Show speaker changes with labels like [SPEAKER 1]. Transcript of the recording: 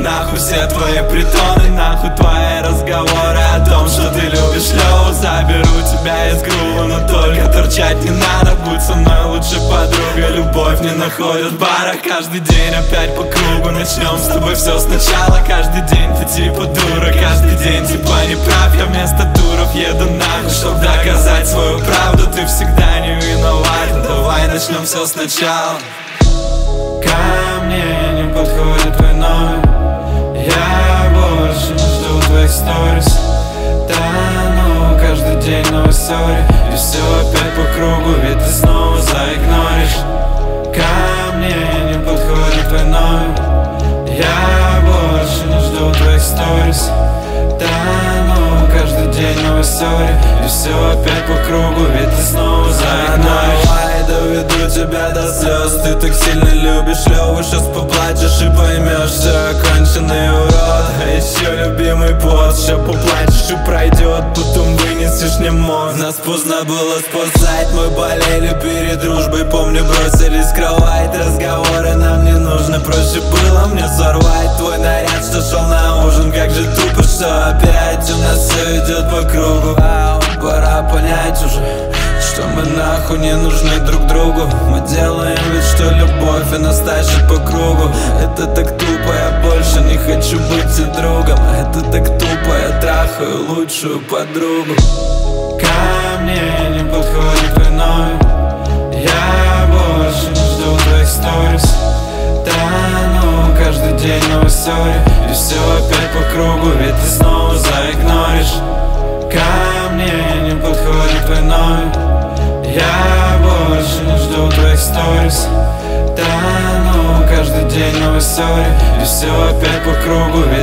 [SPEAKER 1] нахуй все твои притоны, нахуй твои разговоры о том, что ты любишь Лёву. Заберу тебя из грува, но только торчать не надо. Будь со мной лучше подруга, любовь не находит в барах. Каждый день опять по кругу, начнем с тобой все сначала. Каждый день ты типа дура, каждый день типа не прав. Я вместо туров еду нахуй, чтоб доказать свою правду. Ты всегда не виноват, давай начнем все сначала. Ко мне не подходит твой номер, я больше не жду твоих сторис. Тону каждый день новой ссоре, и все опять по кругу, ведь ты снова заигноришь. Ко мне не подходит твой номер, я больше не жду твоих сторис. Тону каждый день новой ссоре, и все опять по кругу, ведь ты снова заигноришь. Доведу тебя до слез, ты так сильно любишь Лёву. Сейчас поплачешь и поймешь, что оконченный урод. А еще любимый пост, сейчас поплачешь и пройдет, потом вынесешь мне мозг. Нас поздно было спасать, мы болели перед дружбой. Помню, бросились в кровать, разговоры нам не нужны. Проще было мне сорвать твой наряд, что шел на ужин. Как же тупо, что опять у нас все идет по кругу. Пора понять уже, что мы нахуй не нужны друг другу. Мы делаем вид, что любовь и нас тащит по кругу. Это так тупо, я больше не хочу быть и другом. Это так тупо, я трахаю лучшую подругу. Ко мне не подходит твой номер, я больше не жду твоих сторис. Тону каждый день новой ссоре, и все опять по кругу, ведь ты снова заигноришь. Ко мне не подходит твой номер, я больше не жду твоих сторис. Тону каждый день новой ссоре, и все опять по кругу,